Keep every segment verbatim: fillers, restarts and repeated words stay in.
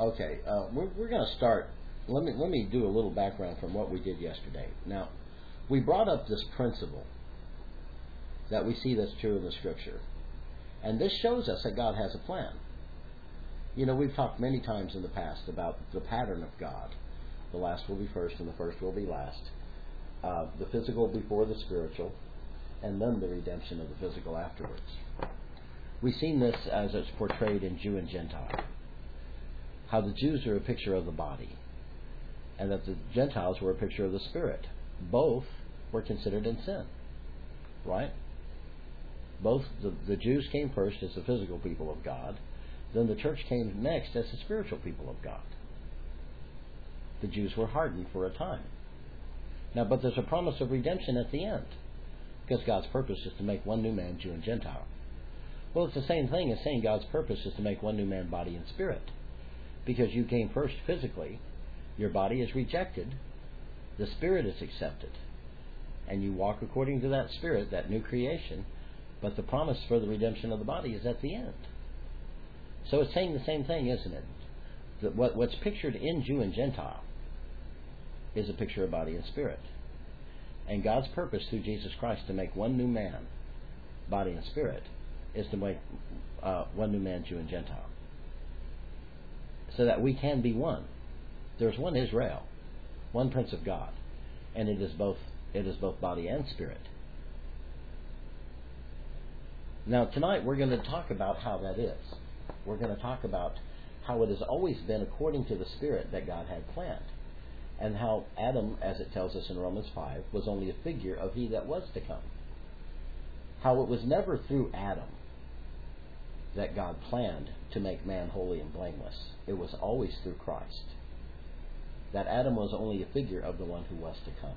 Okay, uh, we're, we're going to start. Let me let me do a little background from what we did yesterday. Now, we brought up this principle that we see that's true in the Scripture, and this shows us that God has a plan. You know, we've talked many times in the past about the pattern of God. The last will be first, and the first will be last. Uh, the physical before the spiritual, and then the redemption of the physical afterwards. We've seen this as it's portrayed in Jew and Gentile. How the Jews are a picture of the body, and that the Gentiles were a picture of the spirit. Both were considered in sin, right? Both the, the Jews came first as the physical people of God, then the church came next as the spiritual people of God. The Jews were hardened for a time. Now, but there's a promise of redemption at the end, because God's purpose is to make one new man, Jew and Gentile. Well, it's the same thing as saying God's purpose is to make one new man, body and spirit. Because you came first physically, your body is rejected, the spirit is accepted, and you walk according to that spirit, that new creation, but the promise for the redemption of the body is at the end. So it's saying the same thing, isn't it? That what, what's pictured in Jew and Gentile is a picture of body and spirit. And God's purpose through Jesus Christ to make one new man, body and spirit, is to make uh, one new man, Jew and Gentile. So that we can be one. There's one Israel, one Prince of God, and it is both it is both body and spirit. Now tonight we're going to talk about how that is. We're going to talk about how it has always been according to the Spirit that God had planned, and how Adam, as it tells us in Romans five, was only a figure of he that was to come. How it was never through Adam that God planned to make man holy and blameless. It was always through Christ. That Adam was only a figure of the one who was to come.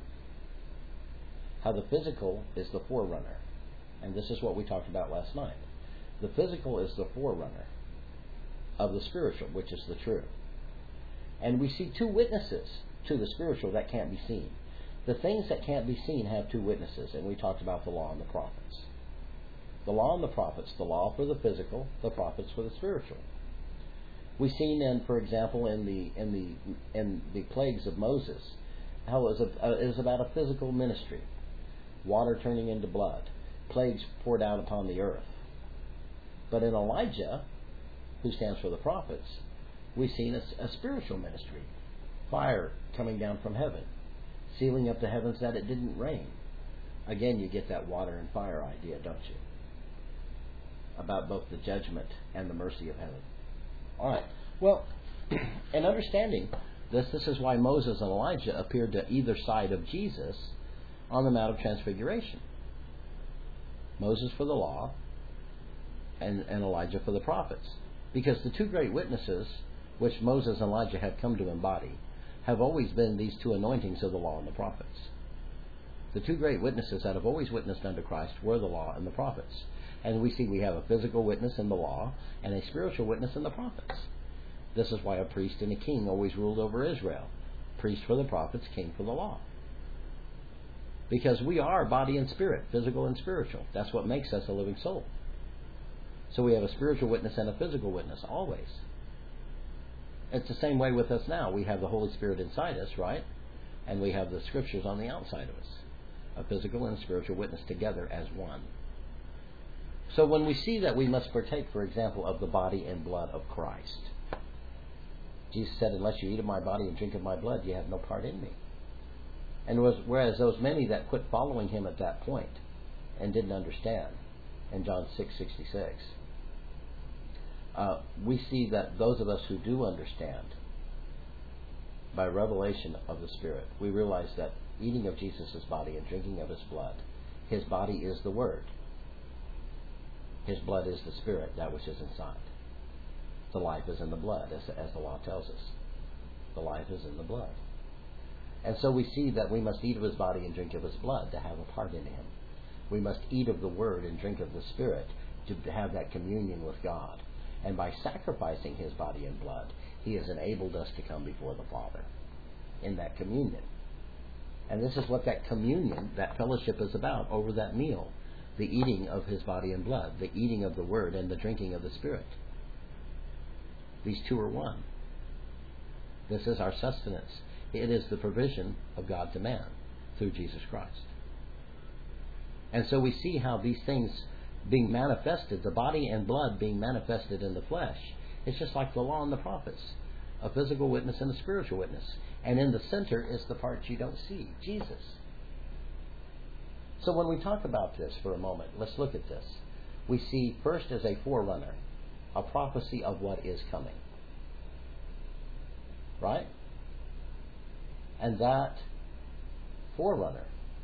How the physical is the forerunner. And this is what we talked about last night. The physical is the forerunner of the spiritual, which is the true. And we see two witnesses to the spiritual that can't be seen. The things that can't be seen have two witnesses, and we talked about the law and the prophets. The law and the prophets, the law for the physical, the prophets for the spiritual. We've seen, in, for example, in the in the in the plagues of Moses, how it was, a, uh, it was about a physical ministry, water turning into blood, plagues poured out upon the earth. But in Elijah, who stands for the prophets, we've seen a, a spiritual ministry, fire coming down from heaven, sealing up the heavens that it didn't rain. Again, you get that water and fire idea, don't you? About both the judgment and the mercy of heaven. All right. Well, in understanding this, this is why Moses and Elijah appeared to either side of Jesus on the Mount of Transfiguration. Moses for the law and, and Elijah for the prophets. Because the two great witnesses, which Moses and Elijah have come to embody, have always been these two anointings of the law and the prophets. The two great witnesses that have always witnessed unto Christ were the law and the prophets. And we see we have a physical witness in the law and a spiritual witness in the prophets. This is why a priest and a king always ruled over Israel. Priest for the prophets, king for the law. Because we are body and spirit, physical and spiritual. That's what makes us a living soul. So we have a spiritual witness and a physical witness, always. It's the same way with us now. We have the Holy Spirit inside us, right? And we have the Scriptures on the outside of us. A physical and spiritual witness together as one. So when we see that we must partake, for example, of the body and blood of Christ. Jesus said, unless you eat of my body and drink of my blood, you have no part in me. And was, whereas those many that quit following him at that point and didn't understand, in John six sixty-six, uh, we see that those of us who do understand, by revelation of the Spirit, we realize that eating of Jesus' body and drinking of his blood, his body is the Word. His blood is the Spirit, that which is inside. The life is in the blood, as, as the law tells us. The life is in the blood. And so we see that we must eat of his body and drink of his blood to have a part in him. We must eat of the Word and drink of the Spirit to have that communion with God. And by sacrificing his body and blood, he has enabled us to come before the Father in that communion. And this is what that communion, that fellowship is about over that meal. The eating of his body and blood, the eating of the Word, and the drinking of the Spirit. These two are one. This is our sustenance. It is the provision of God to man through Jesus Christ. And so we see how these things being manifested, the body and blood being manifested in the flesh, it's just like the law and the prophets, a physical witness and a spiritual witness. And in the center is the part you don't see, Jesus. So when we talk about this for a moment, let's look at this. We see first as a forerunner, a prophecy of what is coming. Right? And that forerunner,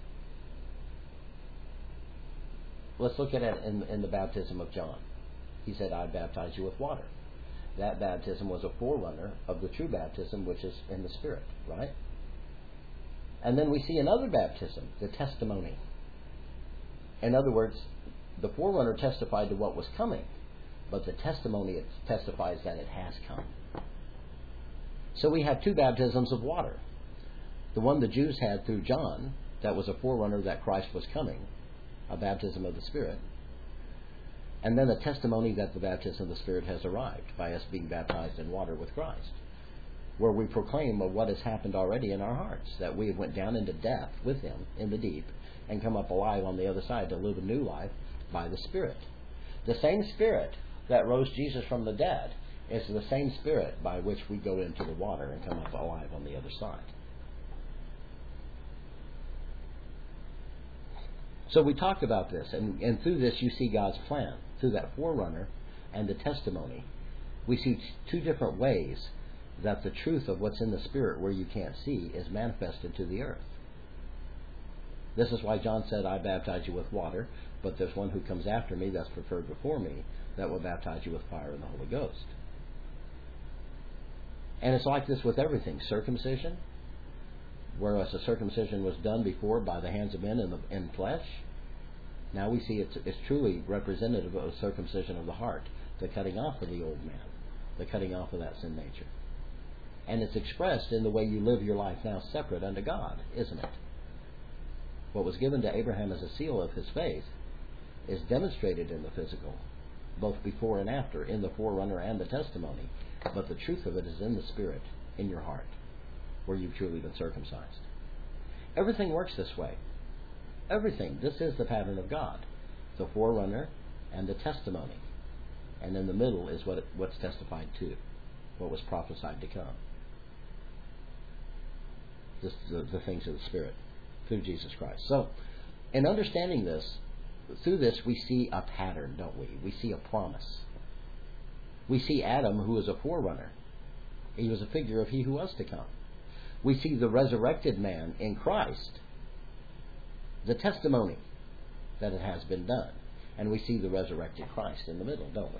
let's look at it in, in the baptism of John. He said, I baptize you with water. That baptism was a forerunner of the true baptism, which is in the Spirit, right? And then we see another baptism, the testimony. In other words, the forerunner testified to what was coming, but the testimony it testifies that it has come. So we have two baptisms of water. The one the Jews had through John, that was a forerunner that Christ was coming, a baptism of the Spirit. And then a testimony that the baptism of the Spirit has arrived by us being baptized in water with Christ, where we proclaim of what has happened already in our hearts, that we went down into death with Him in the deep and come up alive on the other side to live a new life by the Spirit. The same Spirit that rose Jesus from the dead is the same Spirit by which we go into the water and come up alive on the other side. So we talked about this, and, and through this you see God's plan. Through that forerunner and the testimony, we see two different ways that the truth of what's in the Spirit where you can't see is manifested to the earth. This is why John said, I baptize you with water, but there's one who comes after me that's preferred before me that will baptize you with fire and the Holy Ghost. And it's like this with everything. Circumcision, whereas a circumcision was done before by the hands of men in, the, in flesh, now we see it's, it's truly representative of a circumcision of the heart, the cutting off of the old man, the cutting off of that sin nature. And it's expressed in the way you live your life now separate unto God, isn't it? What was given to Abraham as a seal of his faith is demonstrated in the physical, both before and after, in the forerunner and the testimony. But the truth of it is in the Spirit, in your heart, where you've truly been circumcised. Everything works this way. Everything. This is the pattern of God. The forerunner and the testimony. And in the middle is what it, what's testified to, what was prophesied to come. This, the, the things of the Spirit through Jesus Christ. So, in understanding this, through this we see a pattern, don't we? We see a promise. We see Adam, who is a forerunner. He was a figure of he who was to come. We see the resurrected man in Christ, the testimony that it has been done. And we see the resurrected Christ in the middle, don't we?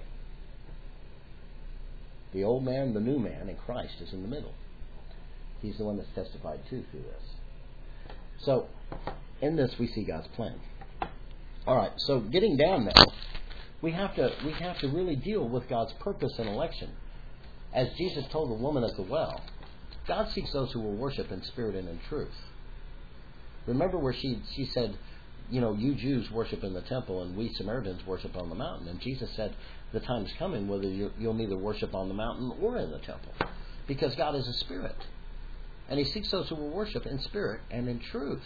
The old man, the new man, and Christ is in the middle. He's the one that's testified to through this. So, in this we see God's plan. Alright, so getting down now, we have to we have to really deal with God's purpose and election. As Jesus told the woman at the well, God seeks those who will worship in spirit and in truth. Remember where she she said, you know, you Jews worship in the temple and we Samaritans worship on the mountain. And Jesus said, the time is coming whether you, you'll neither worship on the mountain or in the temple. Because God is a spirit. And He seeks those who will worship in spirit and in truth.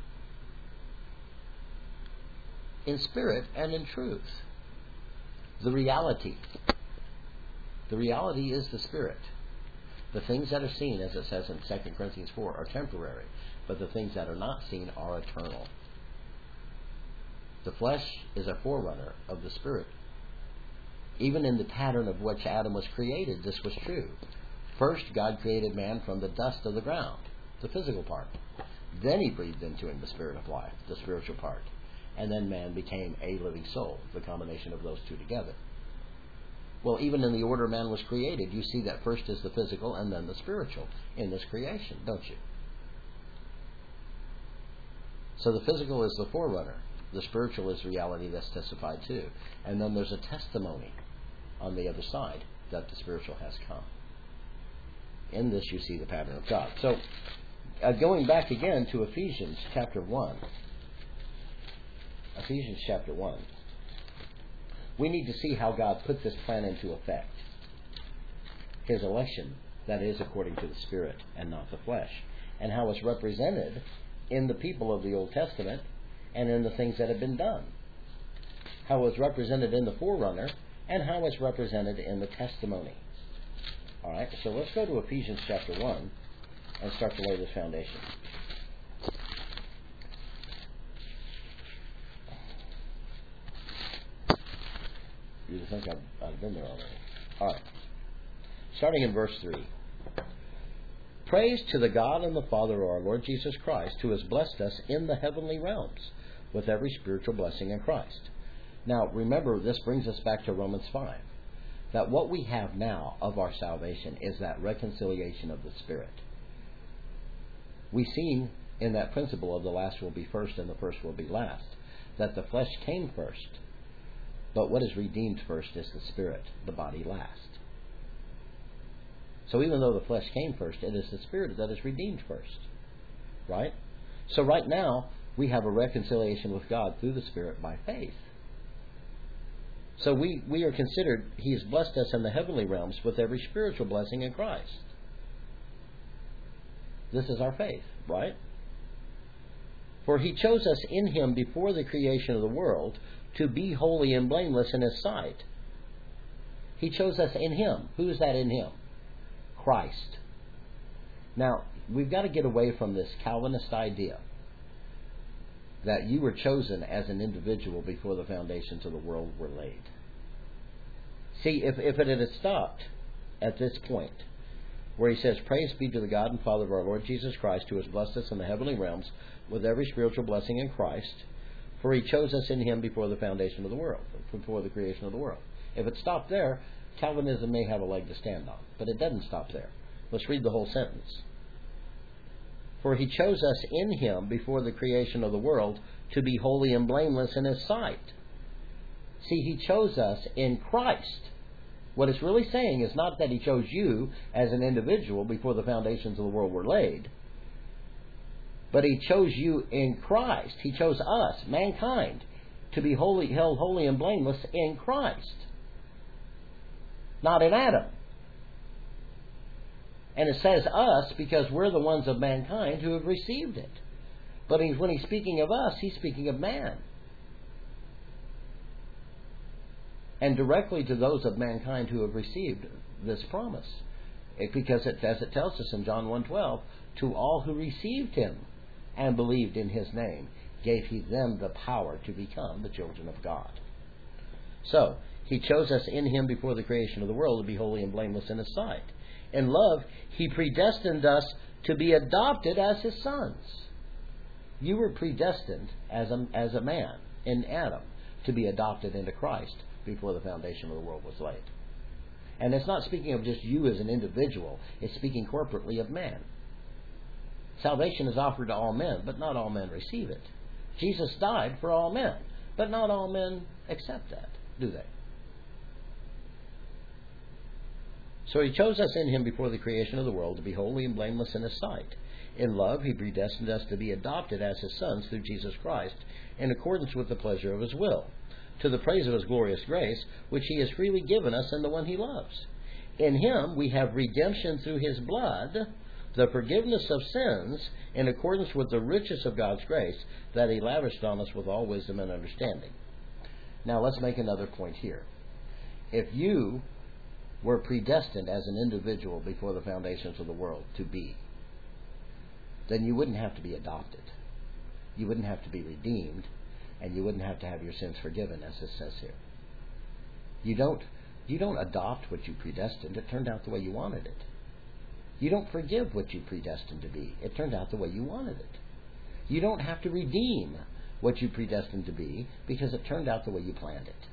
In spirit and in truth. The reality. The reality is the Spirit. The things that are seen, as it says in Second Corinthians four, are temporary. But the things that are not seen are eternal. The flesh is a forerunner of the Spirit. Even in the pattern of which Adam was created, this was true. First, God created man from the dust of the ground, the physical part. Then He breathed into him the Spirit of life, the spiritual part. And then man became a living soul, the combination of those two together. Well, even in the order man was created, you see that first is the physical and then the spiritual in this creation, don't you? So the physical is the forerunner. The spiritual is reality that's testified to. And then there's a testimony on the other side that the spiritual has come. In this you see the pattern of God. So, uh, going back again to Ephesians chapter one. Ephesians chapter one. We need to see how God put this plan into effect. His election That is, according to the Spirit and not the flesh. And how it's represented in the people of the Old Testament and in the things that have been done. How it's represented in the forerunner and how it's represented in the testimony. All right, so let's go to Ephesians chapter one and start to lay this foundation. You think I've, I've been there already. All right. Starting in verse three. Praise to the God and the Father of our Lord Jesus Christ, who has blessed us in the heavenly realms with every spiritual blessing in Christ. Now, remember, this brings us back to Romans five. That what we have now of our salvation is that reconciliation of the Spirit. We've seen in that principle of the last will be first and the first will be last, that the flesh came first. But what is redeemed first is the Spirit, the body last. So even though the flesh came first, it is the Spirit that is redeemed first. Right? So right now, we have a reconciliation with God through the Spirit by faith. So we, we are considered, He has blessed us in the heavenly realms with every spiritual blessing in Christ. This is our faith, right? For He chose us in Him before the creation of the world to be holy and blameless in His sight. He chose us in Him. Who is that in Him? Christ. Now, we've got to get away from this Calvinist idea that you were chosen as an individual before the foundations of the world were laid. See, if, if it had stopped at this point, where he says, Praise be to the God and Father of our Lord Jesus Christ, who has blessed us in the heavenly realms with every spiritual blessing in Christ, for He chose us in Him before the foundation of the world, before the creation of the world. If it stopped there, Calvinism may have a leg to stand on. But it doesn't stop there. Let's read the whole sentence. For He chose us in Him before the creation of the world to be holy and blameless in His sight. See, He chose us in Christ. What it's really saying is not that He chose you as an individual before the foundations of the world were laid, but He chose you in Christ. He chose us, mankind, to be holy, held holy and blameless in Christ. Not in Adam. And it says us because we're the ones of mankind who have received it. But he's, when He's speaking of us, He's speaking of man. And directly to those of mankind who have received this promise. It, because it, as it tells us in John one twelve, to all who received Him and believed in His name, gave He them the power to become the children of God. So, He chose us in Him before the creation of the world to be holy and blameless in His sight. In love, He predestined us to be adopted as His sons. You were predestined as a, as a man in Adam to be adopted into Christ before the foundation of the world was laid. And it's not speaking of just you as an individual. It's speaking corporately of man. Salvation is offered to all men, but not all men receive it. Jesus died for all men, but not all men accept that, do they? So He chose us in Him before the creation of the world to be holy and blameless in His sight. In love, He predestined us to be adopted as His sons through Jesus Christ, in accordance with the pleasure of His will, to the praise of His glorious grace, which He has freely given us in the one He loves. In Him we have redemption through His blood, the forgiveness of sins, in accordance with the riches of God's grace, that He lavished on us with all wisdom and understanding. Now let's make another point here. If you were predestined as an individual before the foundations of the world to be, then you wouldn't have to be adopted. You wouldn't have to be redeemed, and you wouldn't have to have your sins forgiven, as it says here. You don't, you don't adopt what you predestined. It turned out the way you wanted it. You don't forgive what you predestined to be. It turned out the way you wanted it. You don't have to redeem what you predestined to be because it turned out the way you planned it.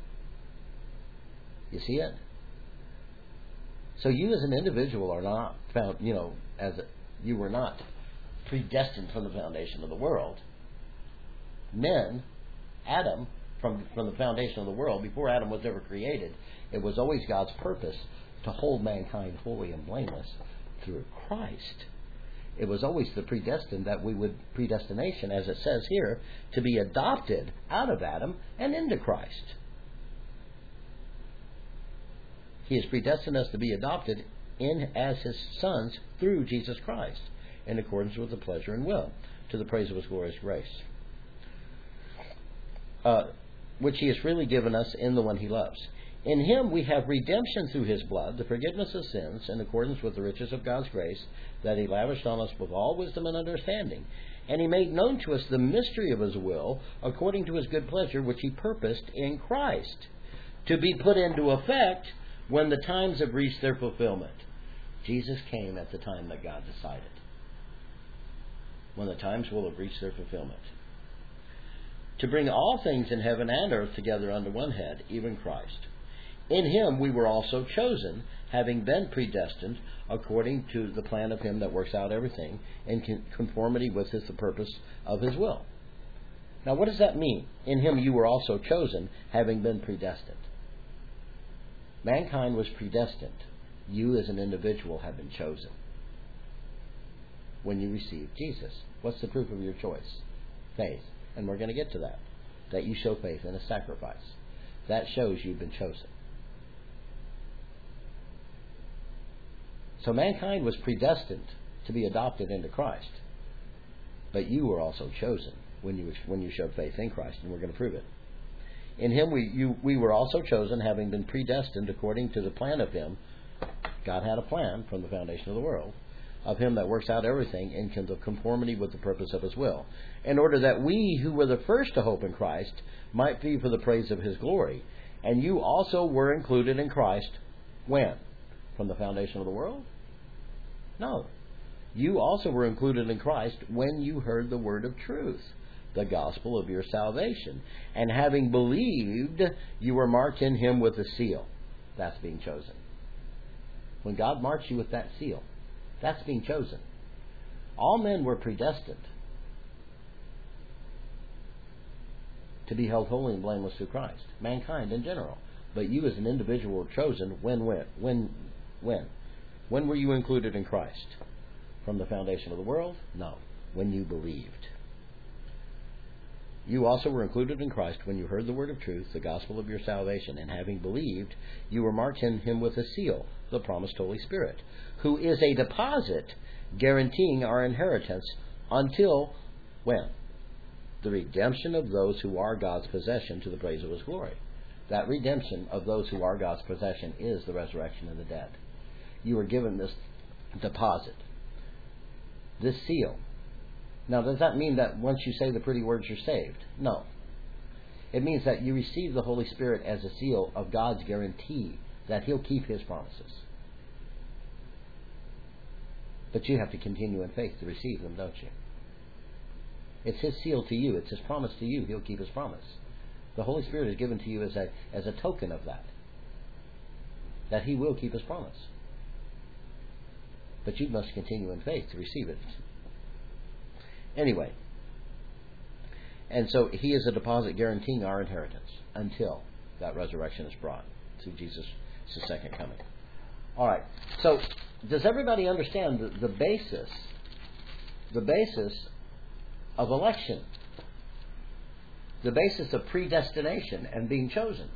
You see it? So you as an individual are not found, you know, as a, you were not predestined from the foundation of the world. Men, Adam, from, from the foundation of the world, before Adam was ever created, it was always God's purpose to hold mankind holy and blameless through Christ. It was always the predestined that we would, predestination, as it says here, to be adopted out of Adam and into Christ. He has predestined us to be adopted in as his sons through Jesus Christ, in accordance with the pleasure and will, to the praise of his glorious grace, uh, which he has freely given us in the one he loves. In him we have redemption through his blood, the forgiveness of sins, in accordance with the riches of God's grace, that he lavished on us with all wisdom and understanding. And he made known to us the mystery of his will, according to his good pleasure, which he purposed in Christ, to be put into effect when the times have reached their fulfillment. Jesus came at the time that God decided, when the times will have reached their fulfillment, to bring all things in heaven and earth together under one head, even Christ. In him we were also chosen, having been predestined according to the plan of him that works out everything in conformity with his, the purpose of his will. Now, what does that mean? In him you were also chosen, having been predestined. Mankind was predestined. You as an individual have been chosen when you received Jesus. What's the proof of your choice? Faith. And we're going to get to that. That you show faith in a sacrifice. That shows you've been chosen. So mankind was predestined to be adopted into Christ. But you were also chosen when you when you showed faith in Christ, and we're going to prove it. In him we you we were also chosen, having been predestined according to the plan of him. God had a plan from the foundation of the world, of him that works out everything in conformity with the purpose of his will, in order that we who were the first to hope in Christ might be for the praise of his glory. And you also were included in Christ when? From the foundation of the world? No. You also were included in Christ when you heard the word of truth, the gospel of your salvation. And having believed, you were marked in him with a seal. That's being chosen. When God marks you with that seal, that's being chosen. All men were predestined to be held holy and blameless through Christ. Mankind in general. But you as an individual were chosen when, when, when, when? When were you included in Christ? From the foundation of the world? No. When you believed. You also were included in Christ when you heard the word of truth, the gospel of your salvation, and having believed, you were marked in him with a seal, the promised Holy Spirit, who is a deposit guaranteeing our inheritance until when? The redemption of those who are God's possession to the praise of his glory. That redemption of those who are God's possession is the resurrection of the dead. You were given this deposit, this seal. Now, does that mean that once you say the pretty words, you're saved? No. It means that you receive the Holy Spirit as a seal of God's guarantee that he'll keep his promises. But you have to continue in faith to receive them, don't you? It's his seal to you. It's his promise to you. He'll keep his promise. The Holy Spirit is given to you as a, as a token of that. That he will keep his promise. But you must continue in faith to receive it. Anyway. And so he is a deposit guaranteeing our inheritance until that resurrection is brought through Jesus' second coming. All right. So does everybody understand the, the basis, the basis of election? The basis of predestination and being chosen?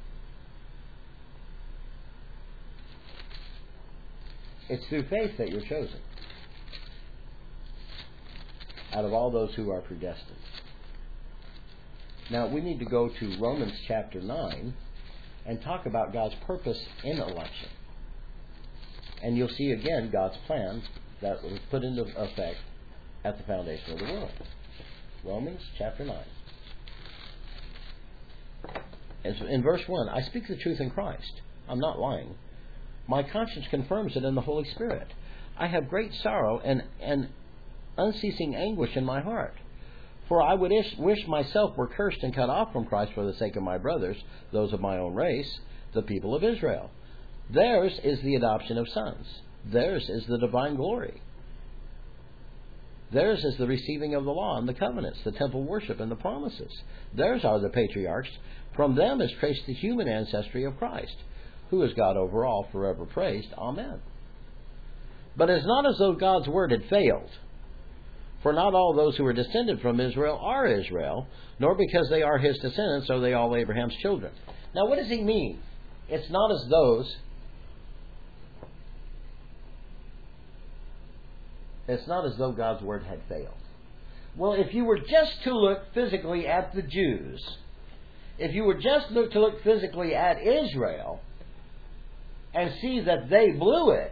It's through faith that you're chosen. Out of all those who are predestined. Now, we need to go to Romans chapter nine and talk about God's purpose in election. And you'll see again God's plan that was put into effect at the foundation of the world. Romans chapter nine. In verse one, I speak the truth in Christ. I'm not lying. My conscience confirms it in the Holy Spirit. I have great sorrow and, and unceasing anguish in my heart. For I would ish, wish myself were cursed and cut off from Christ for the sake of my brothers, those of my own race, the people of Israel. Theirs is the adoption of sons. Theirs is the divine glory. Theirs is the receiving of the law and the covenants, the temple worship and the promises. Theirs are the patriarchs. From them is traced the human ancestry of Christ, who is God over all, forever praised. Amen. But it's not as though God's word had failed. For not all those who are descended from Israel are Israel, nor because they are his descendants are they all Abraham's children. Now what does he mean? It's not as those It's not as though God's word had failed. Well, if you were just to look physically at the Jews, if you were just look to look physically at Israel and see that they blew it,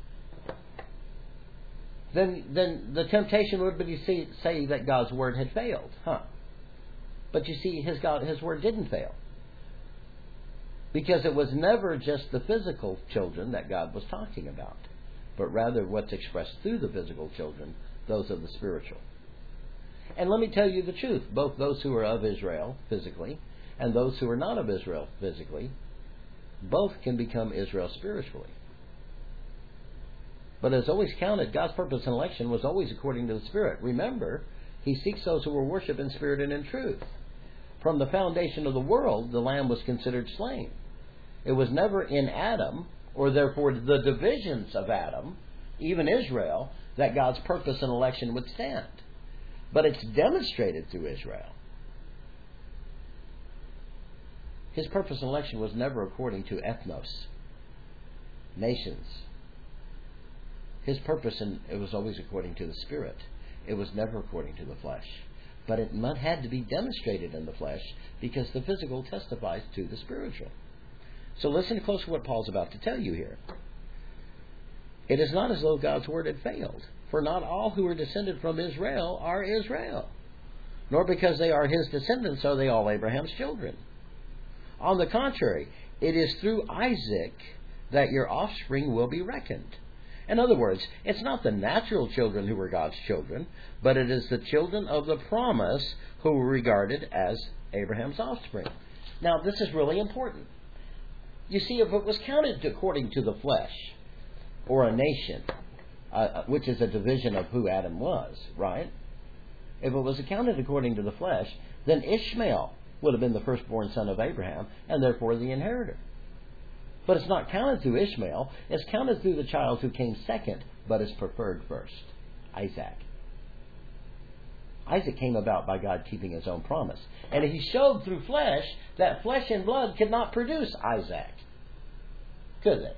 then then the temptation would be to see, say that God's word had failed, huh? But you see, His God, His word didn't fail, because it was never just the physical children that God was talking about, but rather what's expressed through the physical children, those of the spiritual. And let me tell you the truth, both those who are of Israel physically and those who are not of Israel physically, both can become Israel spiritually. But as always counted, God's purpose and election was always according to the Spirit. Remember, He seeks those who will worship in spirit and in truth. From the foundation of the world, the Lamb was considered slain. It was never in Adam, or therefore the divisions of Adam, even Israel, that God's purpose and election would stand. But it's demonstrated through Israel. His purpose and election was never according to ethnos, nations. His purpose, and it was always according to the Spirit. It was never according to the flesh. But it had to be demonstrated in the flesh, because the physical testifies to the spiritual. So listen close to what Paul's about to tell you here. It is not as though God's word had failed, for not all who are descended from Israel are Israel, nor because they are his descendants are they all Abraham's children. On the contrary, it is through Isaac that your offspring will be reckoned. In other words, it's not the natural children who were God's children, but it is the children of the promise who were regarded as Abraham's offspring. Now, this is really important. You see, if it was counted according to the flesh, or a nation, uh, which is a division of who Adam was, right? If it was accounted according to the flesh, then Ishmael would have been the firstborn son of Abraham, and therefore the inheritor. But it's not counted through Ishmael. It's counted through the child who came second, but is preferred first, Isaac. Isaac came about by God keeping His own promise. And He showed through flesh that flesh and blood could not produce Isaac. Could they?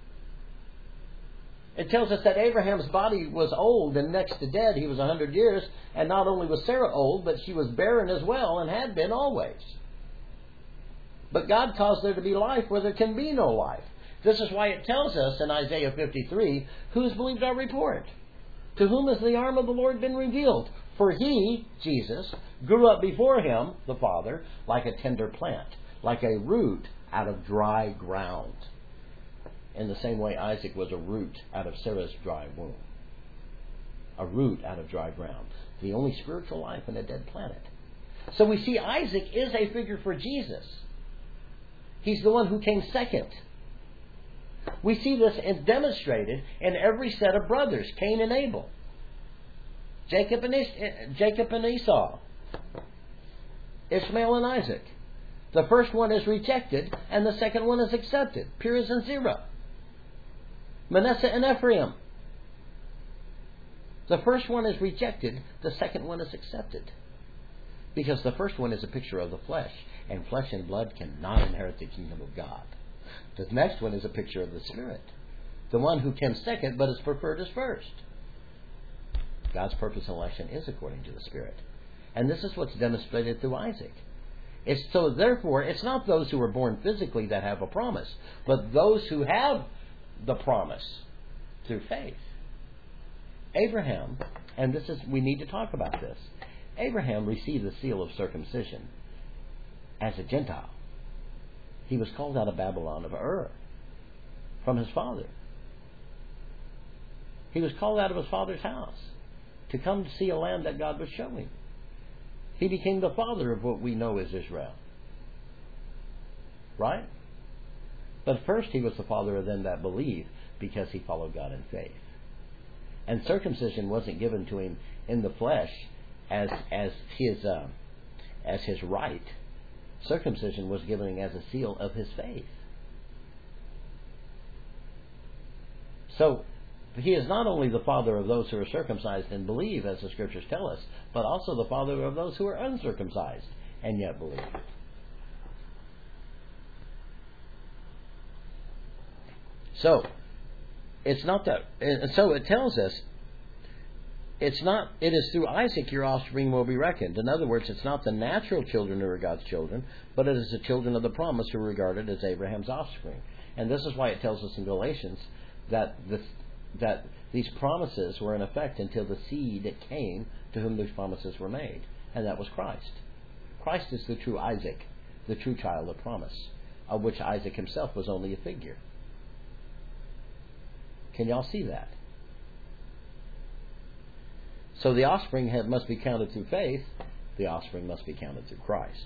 It tells us that Abraham's body was old and next to dead. He was a hundred years. And not only was Sarah old, but she was barren as well and had been always. But God caused there to be life where there can be no life. This is why it tells us in Isaiah fifty-three, who has believed our report? To whom has the arm of the Lord been revealed? For He, Jesus, grew up before Him, the Father, like a tender plant, like a root out of dry ground. In the same way Isaac was a root out of Sarah's dry womb. A root out of dry ground. The only spiritual life in a dead planet. So we see Isaac is a figure for Jesus. He's the one who came second. We see this demonstrated in every set of brothers, Cain and Abel, Jacob and, es- Jacob and Esau, Ishmael and Isaac. The first one is rejected, and the second one is accepted. Perez and Zerah, Manasseh and Ephraim. The first one is rejected, the second one is accepted. Because the first one is a picture of the flesh, and flesh and blood cannot inherit the kingdom of God. The next one is a picture of the Spirit. The one who came second but is preferred as first. God's purpose and election is according to the Spirit. And this is what's demonstrated through Isaac. It's, so therefore, it's not those who are born physically that have a promise, but those who have the promise through faith. Abraham, and this is we need to talk about this, Abraham received the seal of circumcision as a Gentile. He was called out of Babylon of Ur from his father. He was called out of his father's house to come to see a land that God was showing. He became the father of what we know as Israel. Right? But first he was the father of them that believe, because he followed God in faith. And circumcision wasn't given to him in the flesh as as his uh, as his right. Circumcision was given him as a seal of his faith. So he is not only the father of those who are circumcised and believe, as the Scriptures tell us, but also the father of those who are uncircumcised and yet believe. So it's not that. So it tells us it's not, it is through Isaac your offspring will be reckoned. In other words, it's not the natural children who are God's children, but it is the children of the promise who are regarded as Abraham's offspring. And this is why it tells us in Galatians that this, that these promises were in effect until the seed came to whom those promises were made. And that was Christ. Christ is the true Isaac, the true child of promise, of which Isaac himself was only a figure. Can y'all see that? So the offspring have, must be counted through faith. The offspring must be counted through Christ.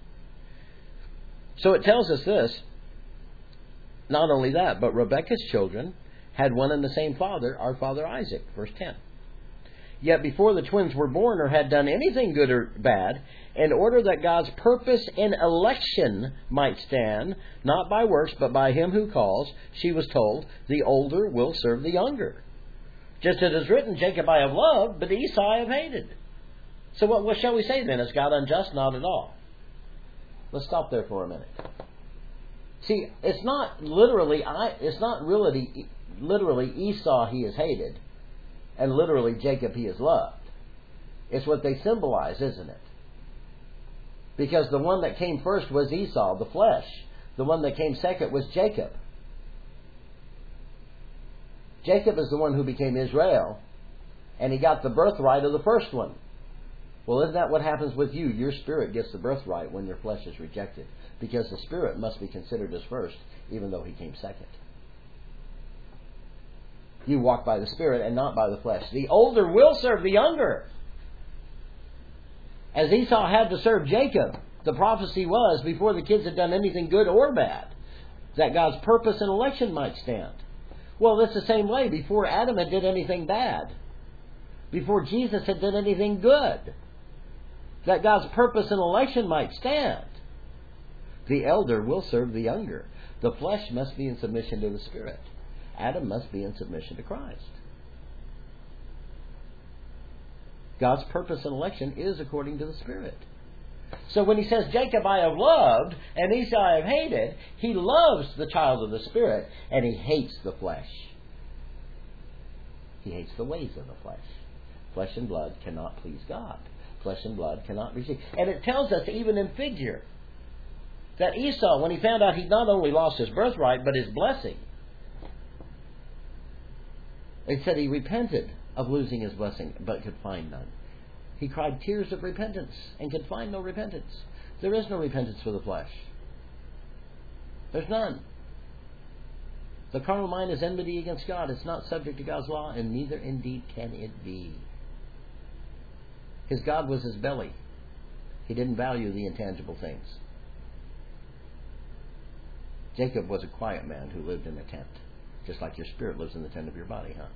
So it tells us this. Not only that, but Rebekah's children had one and the same father, our father Isaac. Verse ten. Yet before the twins were born or had done anything good or bad, in order that God's purpose in election might stand, not by works, but by him who calls, she was told, the older will serve the younger. Just as it is written, Jacob I have loved, but Esau I have hated. So what, what shall we say then? Is God unjust? Not at all. Let's stop there for a minute. See, it's not literally, it's not really, literally Esau he is hated, and literally Jacob he is loved. It's what they symbolize, isn't it? Because the one that came first was Esau, the flesh. The one that came second was Jacob. Jacob is the one who became Israel, and he got the birthright of the first one. Well, isn't that what happens with you? Your spirit gets the birthright when your flesh is rejected, because the spirit must be considered as first, even though he came second. You walk by the spirit and not by the flesh. The older will serve the younger. As Esau had to serve Jacob, the prophecy was, before the kids had done anything good or bad, that God's purpose and election might stand. Well, it's the same way. Before Adam had did anything bad, before Jesus had done anything good, that God's purpose and election might stand. The elder will serve the younger. The flesh must be in submission to the Spirit. Adam must be in submission to Christ. God's purpose and election is according to the Spirit. So when he says, Jacob I have loved, and Esau I have hated, he loves the child of the Spirit, and he hates the flesh. He hates the ways of the flesh. Flesh and blood cannot please God. Flesh and blood cannot receive. And it tells us, even in figure, that Esau, when he found out he'd not only lost his birthright, but his blessing, it said he repented of losing his blessing, but could find none. He cried tears of repentance and could find no repentance. There is no repentance for the flesh. There's none. The carnal mind is enmity against God. It's not subject to God's law, and neither indeed can it be. His God was his belly. He didn't value the intangible things. Jacob was a quiet man who lived in a tent, just like your spirit lives in the tent of your body, huh?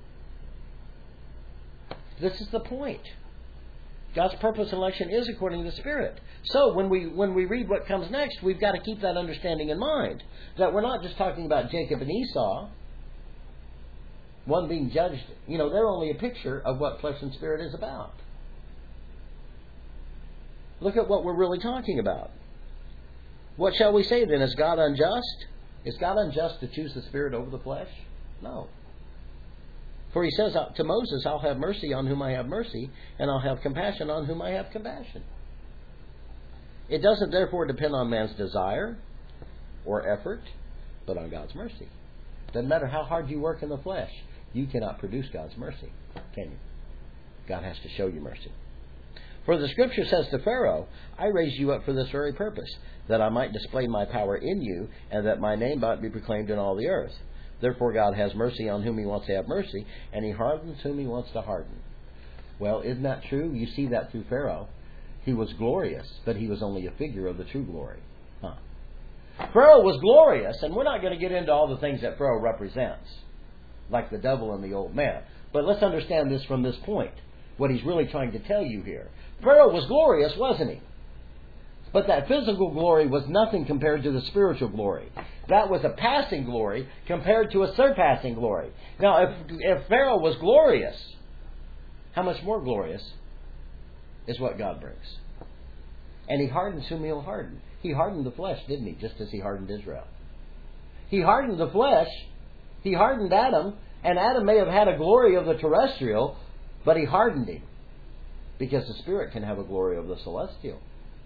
This is the point. God's purpose and election is according to the Spirit. So when we when we read what comes next, we've got to keep that understanding in mind. That we're not just talking about Jacob and Esau, one being judged. You know, they're only a picture of what flesh and spirit is about. Look at what we're really talking about. What shall we say then? Is God unjust? Is God unjust to choose the spirit over the flesh? No. For he says to Moses, I'll have mercy on whom I have mercy, and I'll have compassion on whom I have compassion. It doesn't therefore depend on man's desire or effort, but on God's mercy. Doesn't matter how hard you work in the flesh, you cannot produce God's mercy, can you? God has to show you mercy. For the Scripture says to Pharaoh, I raised you up for this very purpose, that I might display my power in you, and that my name might be proclaimed in all the earth. Therefore God has mercy on whom he wants to have mercy, and he hardens whom he wants to harden. Well, isn't that true? You see that through Pharaoh. He was glorious, but he was only a figure of the true glory. Huh. Pharaoh was glorious, and we're not going to get into all the things that Pharaoh represents, like the devil and the old man. But let's understand this from this point, what he's really trying to tell you here. Pharaoh was glorious, wasn't he? But that physical glory was nothing compared to the spiritual glory. That was a passing glory compared to a surpassing glory. Now, if, if Pharaoh was glorious, how much more glorious is what God brings? And he hardens whom he'll harden. He hardened the flesh, didn't he? Just as he hardened Israel. He hardened the flesh. He hardened Adam. And Adam may have had a glory of the terrestrial, But He hardened him, because the Spirit can have a glory of the celestial.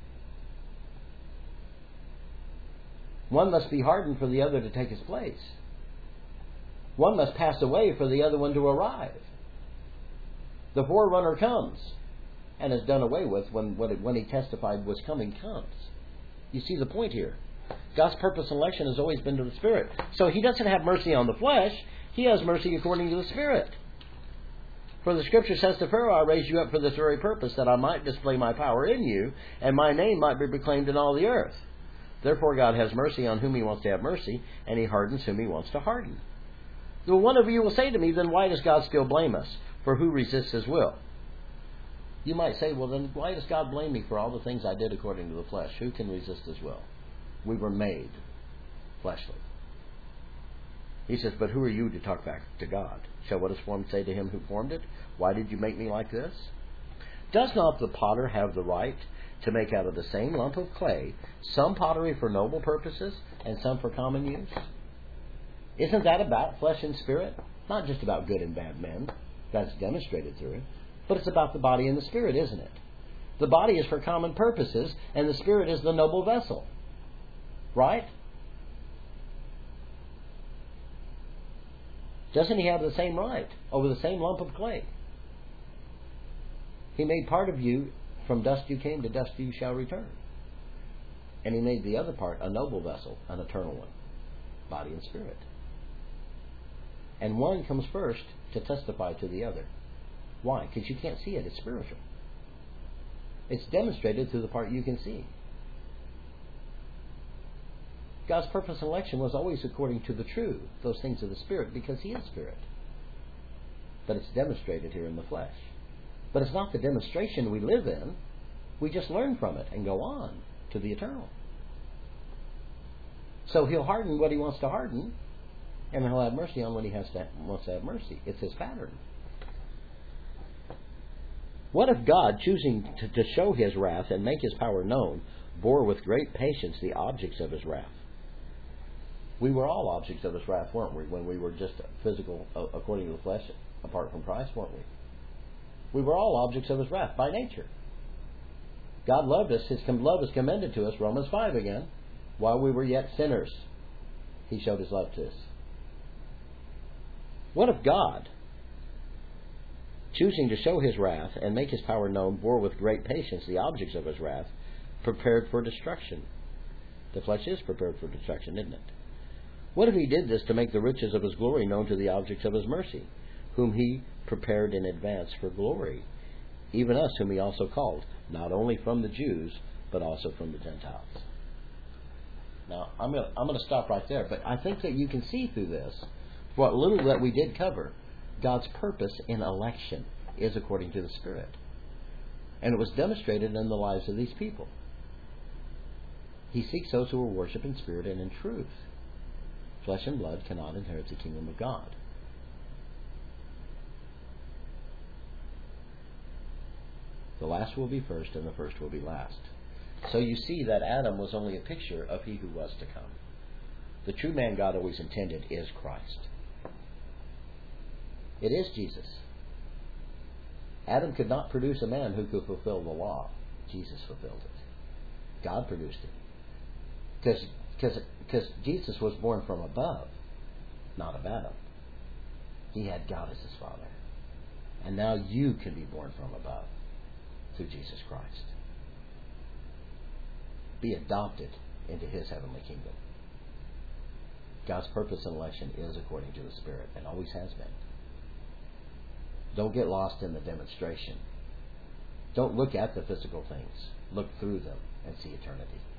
One must be hardened for the other to take his place. One must pass away for the other one to arrive. The forerunner comes and is done away with when, when He testified was coming comes. You see the point here. God's purpose and election has always been to the Spirit. So He doesn't have mercy on the flesh. He has mercy according to the Spirit. For the Scripture says to Pharaoh, I raised you up for this very purpose, that I might display my power in you, and my name might be proclaimed in all the earth. Therefore God has mercy on whom He wants to have mercy, and He hardens whom He wants to harden. So one of you will say to me, then why does God still blame us? For who resists His will? You might say, well then why does God blame me for all the things I did according to the flesh? Who can resist His will? We were made fleshly. He says, but who are you to talk back to God? Shall what is formed say to Him who formed it, why did you make me like this? Does not the potter have the right to make out of the same lump of clay some pottery for noble purposes and some for common use? Isn't that about flesh and spirit? Not just about good and bad men. That's demonstrated through it. But it's about the body and the spirit, isn't it? The body is for common purposes, and the spirit is the noble vessel. Right? Doesn't He have the same right over the same lump of clay? He made part of you, from dust you came, to dust you shall return. And He made the other part a noble vessel, an eternal one, body and spirit. And one comes first to testify to the other. Why? Because you can't see it. It's spiritual. It's demonstrated through the part you can see. God's purpose and election was always according to the true, those things of the Spirit, because He is Spirit. But it's demonstrated here in the flesh. But it's not the demonstration we live in. We just learn from it and go on to the eternal. So He'll harden what He wants to harden, and He'll have mercy on what He has to, wants to have mercy. It's His pattern. What if God, choosing to, to show His wrath and make His power known, bore with great patience the objects of His wrath? We were all objects of His wrath, weren't we, when we were just physical, according to the flesh, apart from Christ, weren't we? We were all objects of His wrath by nature. God loved us. His love is commended to us, Romans five again. While we were yet sinners, He showed His love to us. What if God, choosing to show His wrath and make His power known, bore with great patience the objects of His wrath, prepared for destruction? The flesh is prepared for destruction, isn't it? What if He did this to make the riches of His glory known to the objects of His mercy, whom He prepared in advance for glory, even us whom He also called, not only from the Jews, but also from the Gentiles? Now, I'm going to, I'm going to stop right there, but I think that you can see through this, what little that we did cover, God's purpose in election is according to the Spirit. And it was demonstrated in the lives of these people. He seeks those who will worship in spirit and in truth. Flesh and blood cannot inherit the kingdom of God. The last will be first, and the first will be last. So you see that Adam was only a picture of he who was to come. The true man God always intended is Christ. It is Jesus. Adam could not produce a man who could fulfill the law. Jesus fulfilled it. God produced it. Because Jesus was born from above, not of Adam. He had God as his Father. And now you can be born from above through Jesus Christ. Be adopted into His heavenly kingdom. God's purpose and election is according to the Spirit, and always has been. Don't get lost in the demonstration. Don't look at the physical things. Look through them and see eternity.